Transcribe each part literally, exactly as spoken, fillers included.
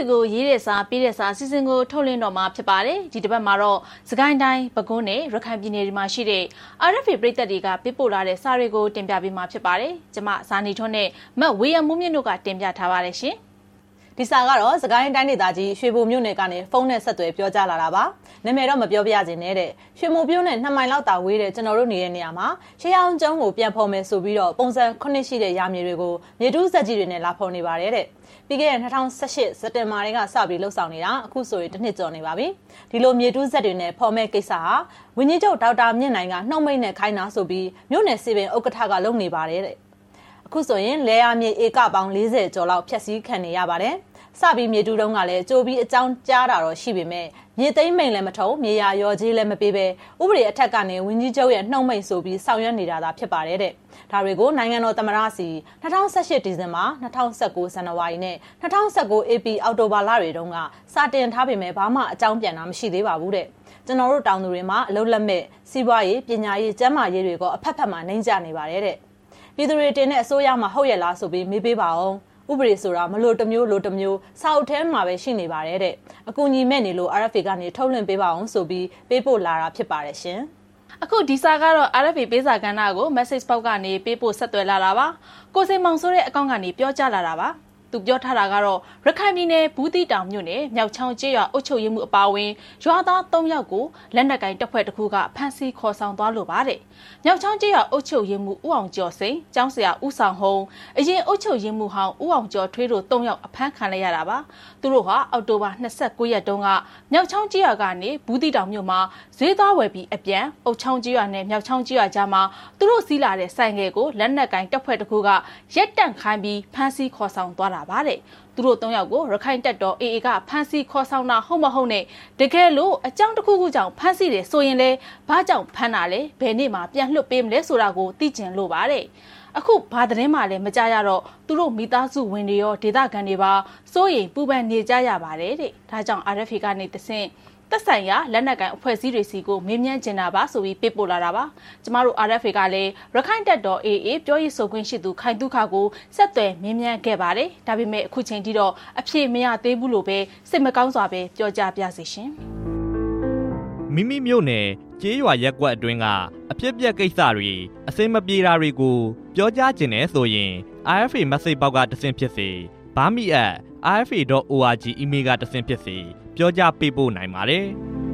ကိုရေးတဲ့စာပြီးတဲ့စာစီစဉ်ကိုထုတ်လင်းတော်မှာဖြစ်ပါတယ်ဒီတစ်ပတ်မှာတော့စကိုင်းတိုင်းပဲခူးနဲ့ရခိုင်ပြည်နယ်တွေမှာရှိတဲ့ R F A ပြည်သက်တွေကပေးပို့လာတဲ့စာတွေကိုတင်ပြပေးမှာဖြစ်ပါတယ်ကျွန်မဇာနီထွန်းနဲ့မတ်ဝေယံမိုးမြင့်တို့ကတင်ပြထားပါတယ်ရှင်ဒီစာကတော့စကိုင်းတိုင်းဒေသကြီးရွှေဘိုမြို့နယ်ကနေဖုန်းနဲ့ဆက်သွယ်ပြောကြားလာတာပါနာမည်တော့မပြောပြရခြင်းနဲ့တဲ့ရွှေဘိုမြို့နယ်နှစ်မိုင်လောက်တာဝေးတဲ့ကျွန်တော်တို့နေတဲ့နေရာမှာရှေးအောင်ကျုံးကိုပြန်ဖော်မယ်ဆိုပြီးတော့ပုံစံခုနှစ်ရှိတဲ့ရာမြေတွေကိုမြေတူးဆက်ကြီးတွေနဲ့လာဖော်နေပါတယ်တဲ့ပြီးခဲ့တဲ့၂၀၁၈စက်တင်ဘာလကစပြီးလှုပ်ဆောင်နေတာအခုဆိုရင်တစ်နှစ်ကျော်နေပါပြီဒီလိုမြေတူးဆက်တွေနဲ့ဖော်မဲ့ကိစ္စဟာဝင်းကြီးချုပ်ဒေါက်တာမြင့်နိုင်ကနှုတ်မိတ်နဲ့ခိုင်းတာဆိုပြီးမြို့နယ်စီပင်ဥက္ကဋ္ဌကလုပ်နေပါတယ်တဲ့အခုဆိုရင်လဲရမြေဧကပေါင်း၄၀ကျော်လောက်ဖျက်ဆီးခံနေရပါတယ်စပြီးမြေတူးတုံးကလည်းကြိုပြီးအကြောင်းကြားတာတော့ရှိပေမဲ့မြေသိမ်းမိန်လည်းမထုံမြေယာရော်ကြီးလည်းမပေးပဲဥပဒေအထက်ကနေဝင်းကြီးချုပ်ရဲ့နှုတ်မိတ်ဆိုပြီးဆောင်ရွက်နေတာသာဖြစ်ပါတယ်တဲ့ဒါတွေကိုနိုင်ငံတော်သမ္မတစီ၂၀၁၈ဒီဇင်ဘာ၂၀၁၉ဇန်နဝါရီနဲ့၂၀၁၉ဧပြီအောက်တိုဘာလတွေတုန်းကစတင်ထားပေမဲ့ဘာမှအကြောင်းပြန်တာမရှိသေးပါဘူးတဲ့ကျွန်တော်တို့တောင်သူတွေမှာအလုပ်လက်မဲ့စီးပွားရေးပညာရေးကျန်းမာရေးတွေကိုအဖက်ဖက်မှာနှိမ့်ကျနေပါတယ်တဲ့ပြည်သူတွေတင်တဲ့အစိုးရမှာဟုတ်ရဲ့လားဆိုပြီးမေးပေးပါအောင်ဥပဒေဆိုတာမလို့တစ်မျိုးလို့တစ်မျိုးစာအုပ်ထဲမှာပဲရှိနေပါတယ်တဲ့အကူအညီမဲ့နေလို့ R F A ကနေထုတ်လွှင့်ပေးပါအောင်ဆိုပြီးပေးပို့လာတာဖြစ်ပါတယ်ရှင်အခုဒီစာကတော့ R F A ပေးစာကဏ္ဍကို message box ကနေပေးပို့ဆက်သွယ်လာတာပါကိုစိန်မောင်ဆိုတဲ့အကောင့်ကနေပြောကြားလာတာပါသူပြောထားတာကတော့ရခိုင်ပြည်နယ်ဘူးတီတောင်မြို့နယ်မြောက်ချောင်းကျေးရွာအုပ်ချုပ်ရေးမှုအပါအဝင်ရွာသား၃ယောက်ကိုလက်နက်ကင်တပ်ဖွဲ့တစ်ခုကဖမ်းဆီးခေါ်ဆောင်သွားလို့ပါတဲ့မြောက်ချောင်းကျေးရွာအုပ်ချုပ်ရေးမှုဦးအောင်ကျော်စိန်ကျောင်းဆရာဦးဆောင်ဟုံးအရင်အုပ်ချုပ်ရေးမှုဟောင်းဦးအောင်ကျော်ထွေးတို့၃ယောက်အဖမ်းခံလိုက်ရတာပါသူတို့ဟာအောက်တိုဘာ၂၉ရက်တုန်းကမြောက်ချောင်းကျေးရွာကနေဘူးတီတောင်မြို့မှာဈေးသွားဝယ်ပြီးအပြန်အုပ်ချောင်းကျေးရွာနဲ့မြောက်ချောင်းကျေးရွာကြားမှာသူတို့စီးလာတဲ့ဆိုင်ငယ်ကိုလက်နက်ကင်တပ်ဖွဲ့တစ်ခုကရက်တန့်ခိုင်းပြီးဖမ်းဆီးခေါ်ဆောင်သွားတာပါတဲ့သူတို့၃ယောက်ကိုရခိုင်တပ်တော် A A ကဖမ်းဆီးခေါ်ဆောင်တာဟုတ်မဟုတ်နဲ့တကယ်လို့အကြောင်းတစ်ခုခုကြောင့်ဖမ်းဆီးတယ်ဆိုရင်လေဘာကြောင့်ဖမ်းတာလဲဘယ်နေ့မှပြန်လွှတ်ပေးမလဲဆိုတာကိုသိကျင်လို့ပါတဲ့အခုဘာသတင်းမှလည်းမကြားရတော့သူတို့မိသားစုဝင်တွေရောဒေသခံတွေပါစိုးရိမ်ပူပန်နေကြရပါတယ်တဲ့ဒါကြောင့် R F A ကနေတဆင့်သက်ဆိုင်ရာလက်နက်ကိုင်အဖွဲ့အစည်းတွေစီကိုမေးမြန်းကျင်တာပါဆိုပြီးပေးပို့လာတာပါကျမတို့ R F A ကလည်းရခိုင်တပ်တော် A A ပြောရေးဆိုခွင့်ရှိသူခိုင်တုခကိုဆက်သွယ်မေးမြန်းခဲ့ပါတယ်ဒါပေမဲ့အခုချိန်ထိတော့အဖြေမရသေးဘူးလို့ပဲစိတ်မကောင်းစွာပဲပြောကြားပြစီရှင်မိမိမြို့နယ်ကျေးရွာရက်ကွက်အတွင်းကအဖြစ်ပြက်ကိစ္စတွေအစင်မပြေတာတွေကိုပြောကြားကျင်တယ်ဆိုရင် R F A message box ကတဆင့်ဖြစ်စေဘာမီat R F A dot org email ကတဆင့်ဖြစ်စေပြောကြပေးပို့နိုင်ပါတယ်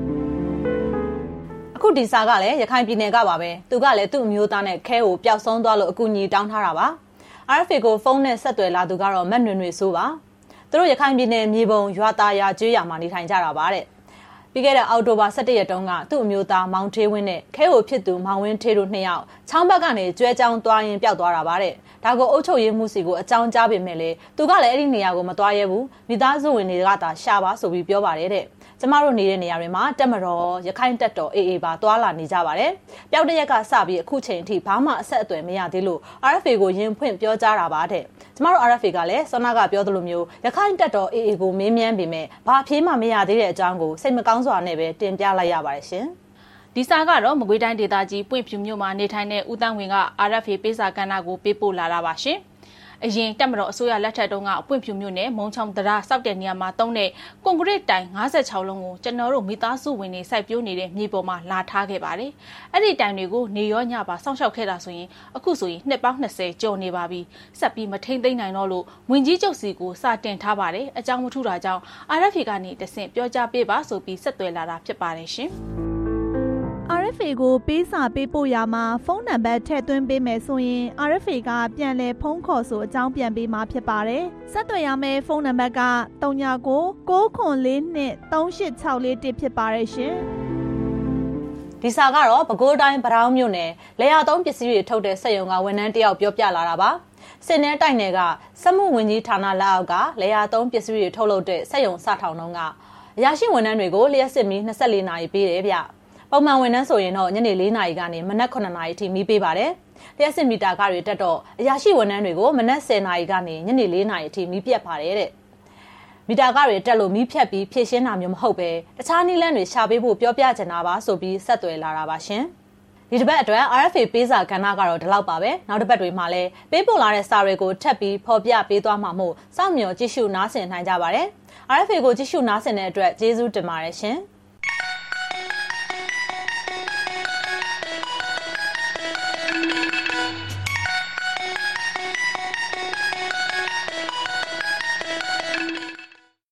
အခုဒီစာကလည်းရခိုင်ပြည်နယ်ကပါပဲသူကလည်းသူ့အမျိုးသားနဲ့ခဲကိုပျောက်ဆုံးသွားလို့အကူအညီတောင်းထားတာပါ R F A ကိုဖုန်းနဲ့ဆက်သွယ်လာသူကတော့မတ်နွေနွေဆိုးပါသူတို့ရခိုင်ပြည်နယ်မြေပုံရွာသားရွာကျွေးရွာမှာနေထိုင်ကြတာပါတဲ့ပြီးခဲ့တဲ့အောက်တိုဘာ၁၁ရက်တုန်းကသူ့အမျိုးသားမောင်ထေးဝင်းနဲ့ခဲကိုဖြစ်သူမောင်ဝင်းထေးတို့နှစ်ယောက်ချောင်းဘက်ကနေကျွဲကြောင်းသွားရင်ပျောက်သွားတာပါတဲ့ဒါကိုအုပ်ချုပ်ရေးမှုစီကိုအကြောင်းကြားပေမဲ့လေသူကလည်းအဲ့ဒီနေရာကိုမသွားရဲဘူးမိသားစုဝင်တွေကသာရှာပါဆိုပြီးပြောပါတယ်တဲ့ကျမတို့နေတဲ့နေရာတွေမှာတက်မတော်ရခိုင်တက်တော် A A ပါတွာလာနေကြပါတယ်ပျောက်တဲ့ရက်ကစပြီးအခုချိန်အထိဘာမှအဆက်အသွယ်မရသေးလို့ R F A ကိုရင်ဖွင့်ပြောကြားတာပါတဲ့ကျမတို့ R F A ကလည်းစောနာကပြောသလိုမျိုးရခိုင်တက်တော် A A ကိုမေးမြန်းပေမဲ့ဘာအဖြေမှမရသေးတဲ့အကြောင်းကိုစိတ်မကောင်းစွာနဲ့ပဲတင်ပြလိုက်ရပါတယ်ရှင်ဒီစာကတော့မကွေးတိုင်းဒေသကြီးပွင့်ဖြူမြို့မှာနေထိုင်တဲ့ဦးတန်းဝင်က R F A ပေးစာကဏ္ဍကိုပေးပို့လာတာပါရှင်အရင်တက်မတော်အစိုးရလက်ထက်တုန်းကအပွင့်ဖြူမြို့နယ်မုံချောင်းတရားစောက်တဲ့နေရာမှာတုံးတဲ့ကွန်ကရစ်တိုင်၅၆လုံးကိုကျွန်တော်တို့မိသားစုဝင်တွေစိုက်ပျိုးနေတဲ့မြေပေါ်မှာလာထားခဲ့ပါတယ်။အဲ့ဒီတိုင်တွေကိုနေရောညပါစောင့်ရှောက်ခဲ့တာဆိုရင်အခုဆိုရင်နှစ်ပေါင်း၂၀ကျော်နေပါပြီ။ဆက်ပြီးမထိမ့်သိမ့်နိုင်တော့လို့ဝင်ကြီးချုပ်စီကိုစတင်ထားပါတယ်။အကြောင်းမထူတာကြောင့် R F A ကနေတဆင့်ပြောကြားပေးပါဆိုပြီးဆက်သွယ်လာတာဖြစ်ပါတယ်ရှင်။ R F A ကိုပေးစာပေးပို့ရမှာဖုန်းနံပါတ်ထည့်သွင်းပေးမယ်ဆိုရင် R F A ကပြန်လည်ဖုန်းခေါ်ဆိုအကြောင်းပြန်ပေးမှာဖြစ်ပါတယ်။ဆက်သွယ်ရမယ့်ဖုန်းနံပါတ်က၃၉၉ ၉ခွန်၄၂ ၃၈၆၄၁ဖြစ်ပါတယ်ရှင်။ဒီစာကတော့ပဲခူးတိုင်းဗရောင်းမြို့နယ်လေယာသုံးပစ္စည်းတွေထုတ်တဲ့စက်ရုံကဝန်ထမ်းတယောက်ပြောပြလာတာပါ။စင်နယ်တိုက်နယ်ကစက်မှုဝန်ကြီးဌာနလက်အောက်ကလေယာသုံးပစ္စည်းတွေထုတ်လုပ်တဲ့စက်ရုံစထောင်တုန်းကအရာရှိဝန်ထမ်းတွေကိုလျှက်စစ်မီ၂၄နာရီပေးတယ်ဗျ။ပုံမှန်ဝန်ထမ်းဆိုရင်တော့ညနေ၄နာရီကနေမနက်9နာရီထိမီးပေးပါတယ်။လျှက်စစ်မီတာကတွေတက်တော့အရာရှိဝန်ထမ်းတွေကိုမနက်10နာရီကနေညနေ၄နာရီထိမီးပြတ်ပါတယ်တဲ့။မီတာကတွေတက်လို့မီးဖြတ်ပြီးဖြည့်ရှင်းတာမျိုးမဟုတ်ပဲတခြားနည်းလမ်းတွေရှာပေးဖို့ပြောပြချင်တာပါဆိုပြီးဆက်သွယ်လာတာပါရှင်။ဒီတစ်ပတ်အတွက် R F A ပေးစာကဏ္ဍကတော့ဒီလောက်ပါပဲနောက်တစ်ပတ်တွေမှာလည်းပေးပို့လာတဲ့စာတွေကိုထပ်ပြီးဖော်ပြပေးသွားမှာမို့စောင့်မျှော်ကြည့်ရှုနားဆင်နိုင်ကြပါတယ်R F A ကိုကြည့်ရှုနားဆင်တဲ့အတွက်ကျေးဇူးတင်ပါတယ်ရှင်